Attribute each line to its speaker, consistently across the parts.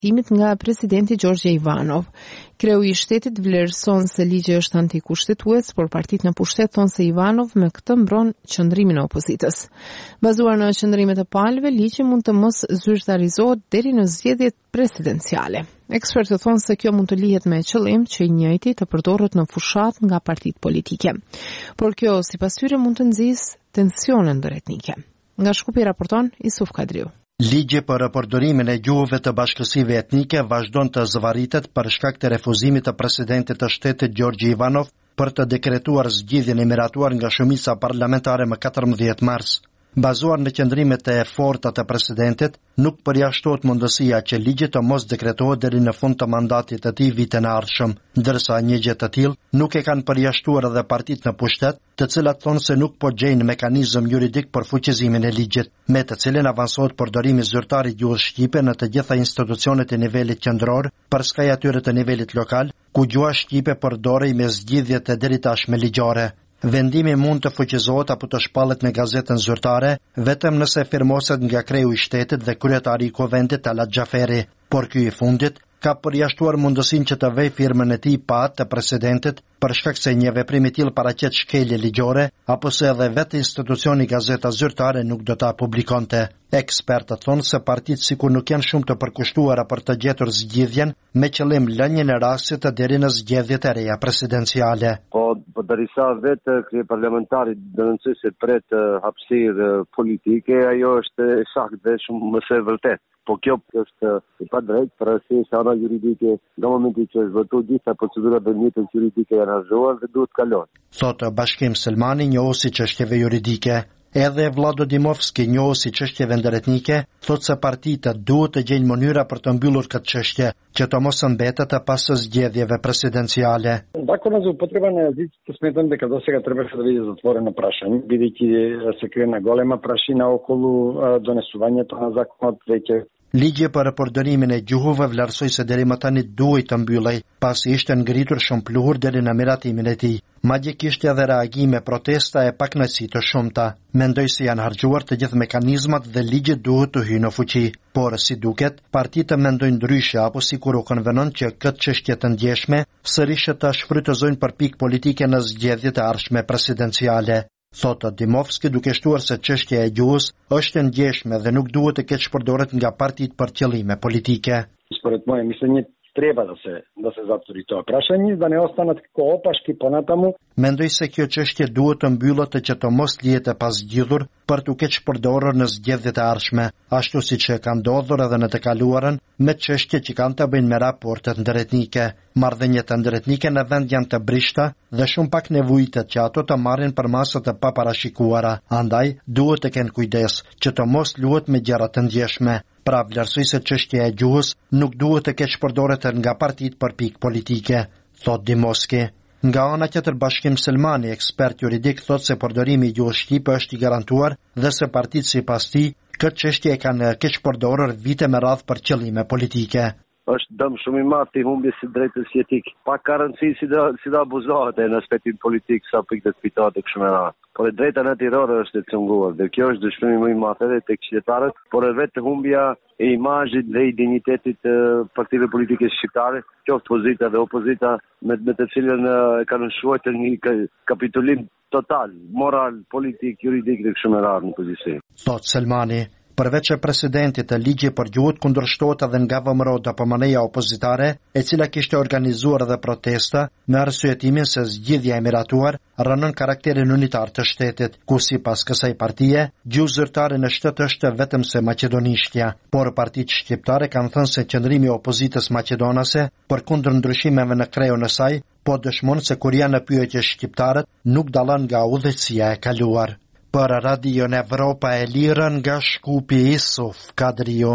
Speaker 1: nga presidenti Gjorgje Ivanov. Kreu I shtetit vlerëson se ligji është antikushtetues, por partitë në pushtet thonë se Ivanov me këtë mbron qëndrimin e opozitës. Bazuar në qëndrimet e palëve, ligji mund të mos zyrtarizohet deri në zgjedhjet presidenciale. Ekspertët thonë se kjo mund të lihet me qëllim që I njëjti të përdoret në fushat nga partitë politike. Por kjo, sipas tyre, mund të nxjisë tensione ndëretnike. Nga Shkupi raporton Isuf Kadriu.
Speaker 2: Ligji për përdorimin e gjuhëve të bashkësive etnike vazhdon të zvarritet për shkak të refuzimit të presidentit të shtetit Gjorgje Ivanov për të dekretuar zgjidhjen e miratuar nga shumica parlamentare më 14 mars. Bazuar në qëndrimet e forta të presidentit, nuk përjashtohet mundësia që ligji të mos dekretohet deri në fund të mandatit të tij vitin e ardhshëm, ndërsa një gjë të tillë nuk e kanë përjashtuar edhe partitë në pushtet, të cilat thonë se nuk po gjejnë mekanizëm juridik për fuqizimin e ligjit, me të cilin avansohet përdorimi zyrtar I gjuhës shqipe në të gjitha institucionet e nivelit qendror, përskaj atyre të nivelit lokal, ku gjuha shqipe përdorej me zgjidhjet e deritashme ligjore. Vendimi mund të fuqizohet apo të shpallet në gazetën zyrtare vetëm nëse firmoset nga kreu I shtetit dhe kryetari I kuvendit Talat Xhaferi, por ky I fundit ka përjashtuar mundësinë që të vejë firmën e tij pa atë të presidentit për shkak se një veprim I tillë paraqet shkelje ligjore apo se edhe vetë institucioni gazeta zyrtare nuk do ta publikonte. Ekspertët thonë se partitë sikur nuk janë shumë të përkushtuara për të gjetur zgjidhjen me qëllim lënien e rastit deri në zgjedhjet e reja presidenciale.
Speaker 3: Po derisa vetë krye parlamentari dënonse se pret hapësirë politike, ajo është e saktë dhe shumë më së vërtetë. Po kjo është e padrejtë për arsye se ana juridike në momentin që është votuar gjitha procedurat e mjeteve juridike janë harxhuar dhe duhet kalon.
Speaker 2: Thotë Bashkim Selmani, njohuesi çështjeve juridike. Edhe Vlado Dimovski, njohuesi çështjeve ndëretnike, thotë se partitë duhet të gjejnë mënyra për të mbyllur këtë çështje, që të mos mbetet pas zgjedhjeve presidenciale.
Speaker 4: Законът за употреба на езиците сметам дека досега требаше да биде затворено прашање, бидејќи се крена голема прашина околу донесувањето на законот веќе.
Speaker 2: Ligji për përdorimin e gjuhëve vlerësoi se deri më tani duhej të mbyllej, pasi ishte ngritur shumë pluhur deri në miratimin e tij. Madje kishte edhe reagime, protesta e pakënaqësi të shumta. Mendoj se janë harxhuar të gjithë mekanizmat dhe ligji duhet të hyjë në fuqi. Por si duket, partitë mendojnë ndryshe apo sikur u konvenon që këtë çështje të ndjeshme sërish të shfrytëzojnë për pikë politike në zgjedhjet e ardhshme presidenciale. Thotë Dimovski, duke shtuar se çështja e gjuhës është e ndjeshme dhe nuk duhet të keq përdoret nga partitë për qëllime politike.
Speaker 4: Според моje мислење треба да се затвори тоа прашање, да не останат како опашки понатаму.
Speaker 2: Mendoj se kjo çështje duhet të mbyllet që të mos lihet e pasgjidhur për të keq përdorur në zgjedhjet e ardhshme, ashtu siç e ka ndodhur edhe në të kaluarën me çështje që kanë të bëjnë me raportet ndëretnike. Marrëdhëniet ndëretnike në vend janë të brishta dhe shumë pak nevojitet që ato të marrin për masat e paparashikuara. Andaj duhet të kenë kujdes që të mos luhet me gjëra të ndjeshme. Pra vlerësoj se çështja e gjuhës nuk duhet të keq përdoret nga partitë për pikë politike, thot Dimovski. Nga ana tjetër Bashkim Selmani, ekspert juridik, thot se përdorimi I gjuhës shqipe është I garantuar dhe se partitë sipas tij këtë çështje e kanë keq përdorur vite me radhë për qëllime politike.
Speaker 3: Është dëm shumë I madh I humbjes së drejtës jetik. Pa ka rëndësi si do abuzohet në aspektin politik sa pikë të fitohet e kështu me radhë. Por e drejta natyrore është e cunguar dhe kjo është dëshpërimi më I madh edhe tek qytetarët, por edhe vetë humbja e imazhit dhe I dinjitetit të partive politike shqiptare, qoftë pozita dhe opozita, me të cilën kanë shkruar një kapitulim total, moral, politik, juridik dhe kështu me radhë në pozicion.
Speaker 2: Thot Selmani. Përveç e presidentit, ligji për gjuhët kundërshtohet edhe nga VMRO DPMN-ja opozitare, e cila kishte organizuar edhe protesta me arsyetimin se zgjidhja e miratuar rënon karakterin unitar të shtetit, ku sipas kësaj partie, gjuhë zyrtare në shtet është vetëm se maqedonishtja, por partitë shqiptare kanë thënë se qëndrimi I opozitës maqedonase përkundër ndryshimeve në kreun e saj, po dëshmon se kur janë në pyetje shqiptarët nuk dallon nga udhëheqësia e kaluar. Për Radion Evropa e Lirë nga Shkupi Isuf Kadriu.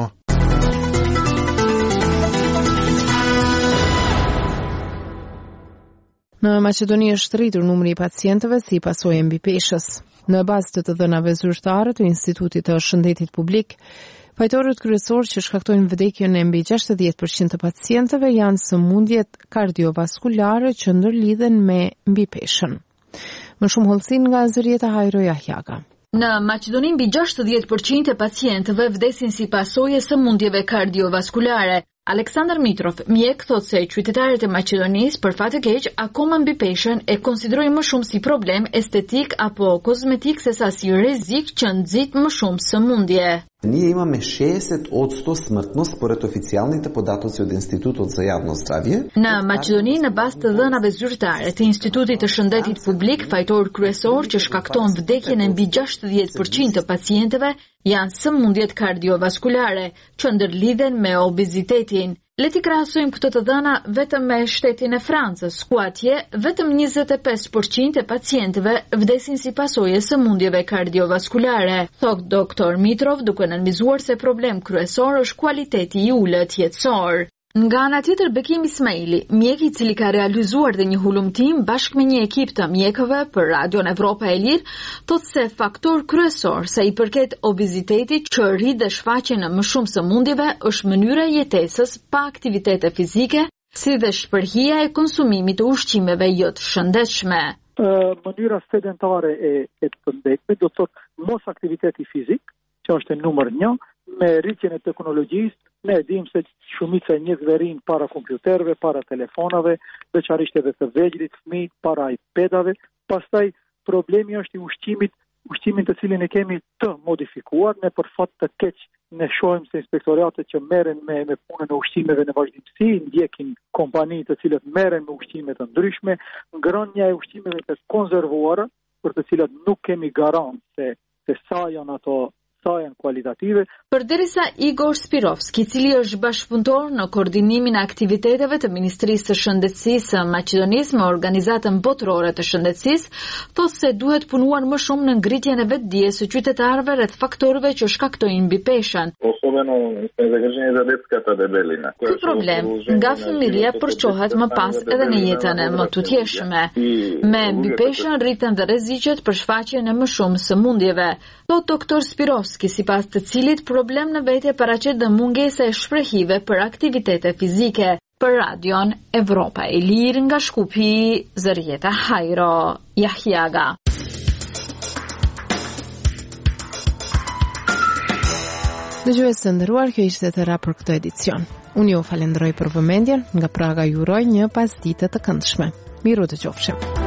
Speaker 1: Në Maqedoni është rritur numri I pacientëve si pasojë e mbipeshës. Në bazë të dhënave zyrtare të Institutit të Shëndetit Publik, fajtorët kryesorë që shkaktojnë vdekjen e mbi 60% të pacientëve janë sëmundjet kardiovaskulare që ndërlidhen me mbipeshën. Më shumë hollësin nga Zërieta Hajro Jahjaga.
Speaker 5: Në Maqedoni mbi 60% e pacientëve vdesin si pasojë e sëmundjeve kardiovaskulare. Aleksandar Mitrov, mjek, thotë se qytetarët e Maqedonisë për fat të keq akoma mbi peshën e konsiderojnë më shumë si problem estetik apo kozmetik sesa si rrezik që nxit më shumë sëmundje.
Speaker 6: Ние имаме 60 % смъртност според официалните податъци от Институтот за явно здравие.
Speaker 5: Në Maqedoni, në bazë të dhënave zyrtare të Institutit të Shëndetit Publik, fajtor kryesor që shkakton vdekjen e mbi 60% të pacientëve janë sëmundjet kardiovaskulare, që ndërlidhen me obezitetin. Le t'i krahasojmë këtë të dhëna vetëm me shtetin e Francës, ku atje vetëm 25% e pacientëve vdesin si pasojë e sëmundjeve kardiovaskulare, thot doktor Mitrov, duke nënvizuar se problem kryesor është kualiteti i ulët jetësor. Nga ana tjetër, Bekim Ismaili, mjek I cili ka realizuar dhe një hulumtim bashkë me një ekip të mjekëve për Radion Evropa e Lirë, thotë se faktor kryesor sa I përket obezitetit që rrit dhe shfaqen në më shumë sëmundjeve është mënyra e jetesës pa aktivitete fizike, si dhe shpërhija e konsumimit të ushqimeve jo të shëndetshme.
Speaker 7: Mënyra sedentare e të ndekme, do të thotë mos aktiviteti fizik, që është e numër 1, me rritjen e teknologjisë. Ne dim se shumica e njerëzve rrin para kompjuterëve, para telefonave, veçanërisht edhe të vegjëlit fëmijë, para iPadave. Pastaj problemi është I ushqimin të cilin e kemi të modifikuar, ne për fat të keq ne shohim se inspektoratet që merren me punën e ushqimeve në vazhdimsi, ndjekin kompani të cilët merren me ushqime të ndryshme, ngrënia e ushqimeve të konservuara, për të cilat nuk kemi garantë se sa janë ato kualitative.
Speaker 5: Përderisa Igor Spirovski, I cili është bashkëpunëtor në koordinimin e aktiviteteve të Ministrisë së Shëndetësisë së Maqedonisë me organizatën botërore të shëndetësisë, thotë se duhet punuar më shumë në ngritjen e vetdijes së qytetarëve rreth faktorëve që shkaktojnë mbipeshën. Ky problem nga fëmijëria përçohet më pas edhe në jetën e më tutjetshme. Me mbipeshën rriten dhe rreziqet për shfaqjen e më shumë sëmundjeve, thotë doktor Spirovski, sipas të cilit problem në vete paraqet dhe mungesa e shprehive për aktivitete fizike. Për Radion Evropa e Lirë nga Shkupi, Zërieta Hajro Jahjaga.
Speaker 1: Dëgjues të nderuar, kjo ishte tëra për këtë edicion. Unë ju falenderoj për vëmendjen, nga Praga ju uroj një pasditë të këndshme. Miru të qofshim.